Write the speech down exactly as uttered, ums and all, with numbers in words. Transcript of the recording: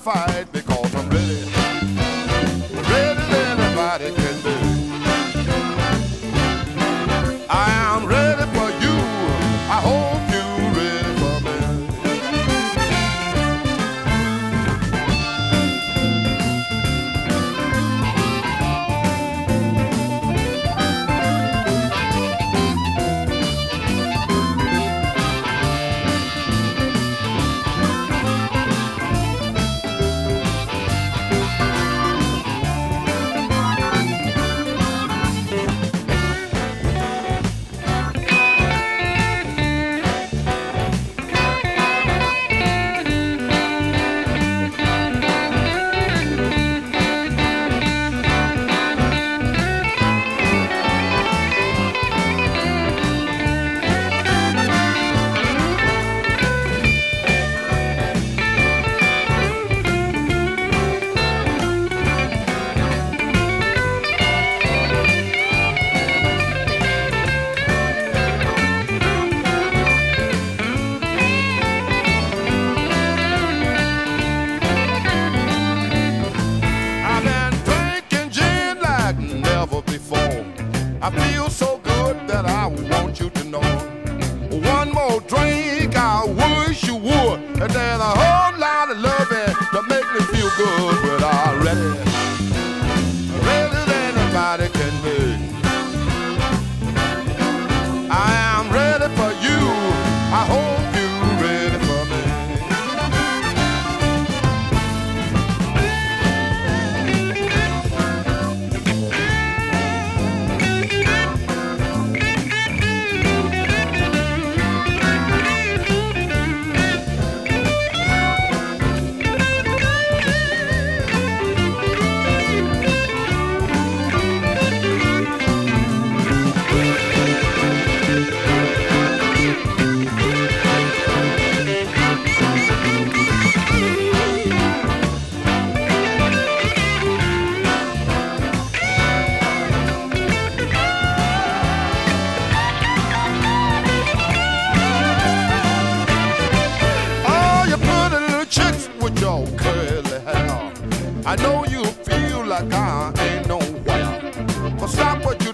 fight because I'm ready, ready as anybody can be. I am ready for you. I hope you're ready for me. I feel so good that I want you to know. One more drink, I wish you would. And there's a whole lot of loving to make me feel good. But I'm ready, ready as anybody can be. I am ready for you. I hope you're ready for me. I know you feel like I ain't nowhere, but stop what you